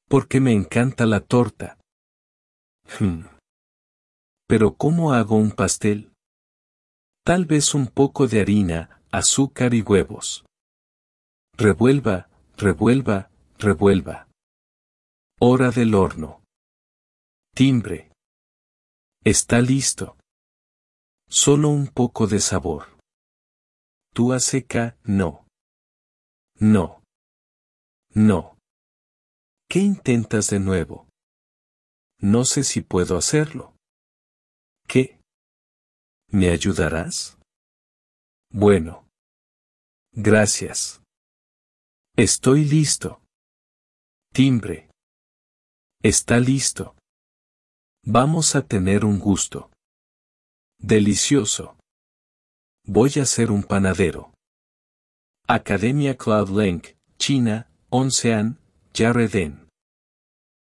Porque me encanta la torta. Pero ¿cómo hago un pastel? Tal vez un poco de harina, azúcar y huevos. Revuelva, revuelva, revuelva. Hora del horno. Timbre. Está listo. Solo un poco de sabor. Tú seca, no. No. No. ¿Qué intentas de nuevo? No sé si puedo hacerlo. ¿Qué? ¿Me ayudarás? Bueno. Gracias. Estoy listo. Timbre. Está listo. Vamos a tener un gusto. Delicioso. Voy a ser un panadero. Academia Cloud Link, China, Oncean, Yareden.